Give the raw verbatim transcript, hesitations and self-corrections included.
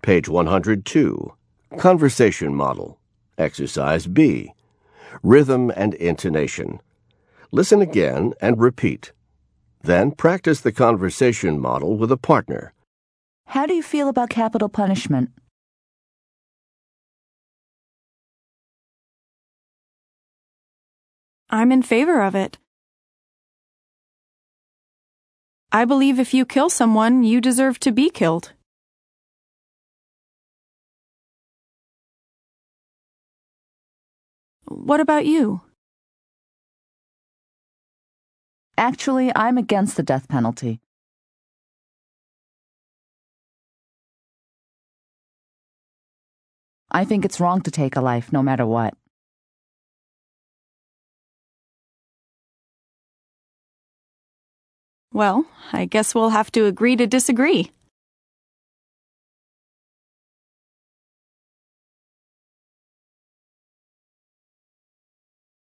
Page one hundred two. Conversation Model. Exercise B. Rhythm and intonation. Listen again and repeat. Then practice the conversation model with a partner. How do you feel about capital punishment? I'm in favor of it. I believe if you kill someone, you deserve to be killed. What about you? Actually, I'm against the death penalty. I think it's wrong to take a life, no matter what. Well, I guess we'll have to agree to disagree.